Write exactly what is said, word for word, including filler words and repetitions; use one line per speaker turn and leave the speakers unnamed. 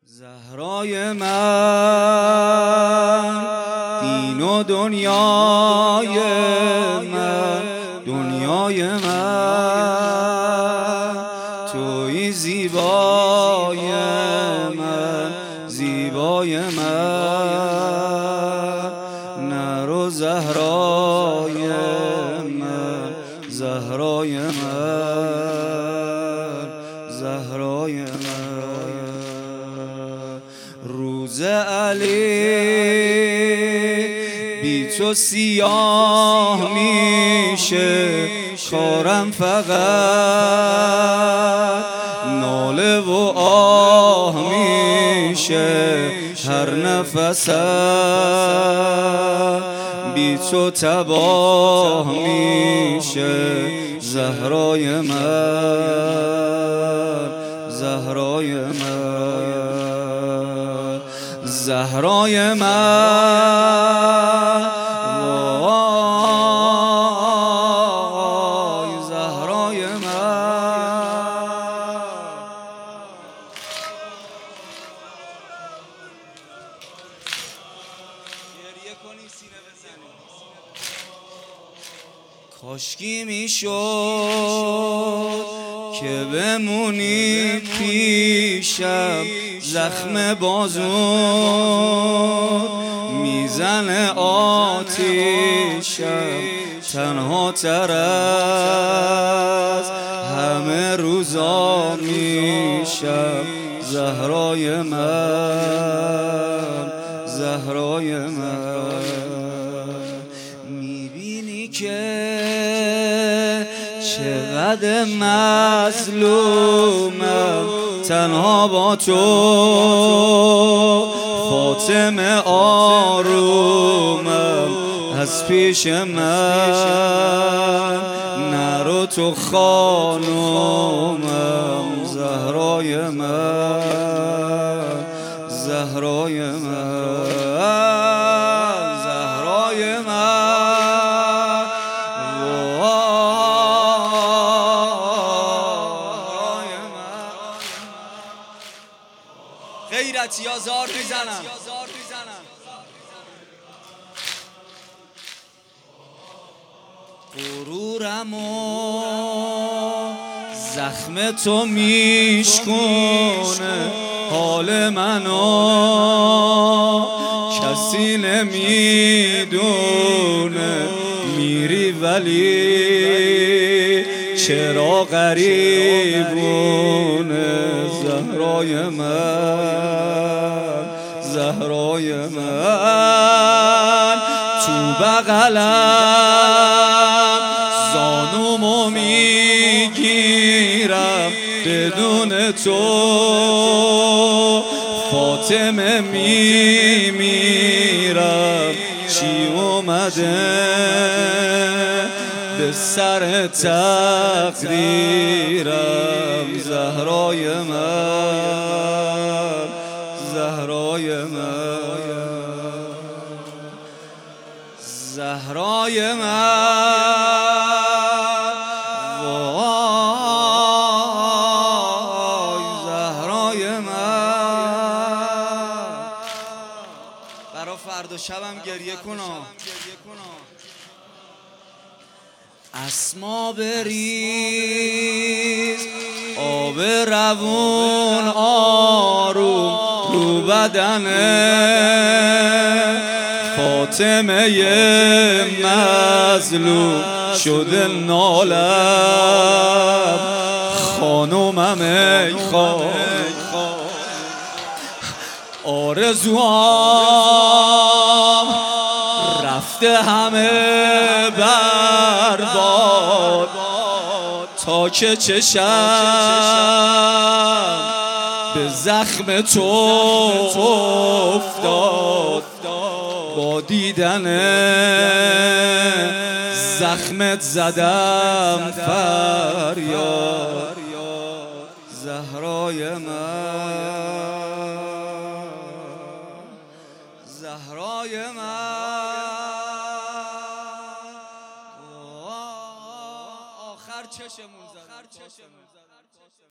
زهرای من، دین و دنیای من، دنیای من توی زیبای من، زیبای من نرو زهرای من، زهرای من، زهرای من. روز علی بی تو سیاه میشه، کارم فقط ناله و آه میشه، هر نفسم بی تو تباه میشه. زهرای من، زهرای من، زهرای من، وای زهرای من. گریه کنی سینه بزنی. کاشکی میشد که بمونی پیشم، زخم بازون میزنه آتیشم، تنها تر از همه روزا میشم. زهرای من، زهرای من. میبینی که چقدر مظلومم، تنها با تو فاطمه آرومم. از پیش من نرو تو خانومم. زهرای من، زهرای من، زهرای من، وای من. غیرتی ها زار میزنم. غرورم و زخم تو میشکونه، حال منو کسی نمیدونه. میری ولی چرا غریبونه. زهرای من، زهرای من. تو بغلم زانومو میگیرم، بدون تو فاطمه میمیرم. چی اومده به سر تقدیرم. زهرای من، زهرای من، زهرای من، وای زهرای من. برا فردا شبم گریه کنم. اسما بریز آب روون آروم رو بدنه. فاطمه مظلوم شده نالم، خانومم ای خانوم. آرزوام رفته همه برباد، تا که چشم به زخم تو افتاد. با دیدن زخمت زدم فریاد. زهرای من، زهرای من. آخر چشمون زدم.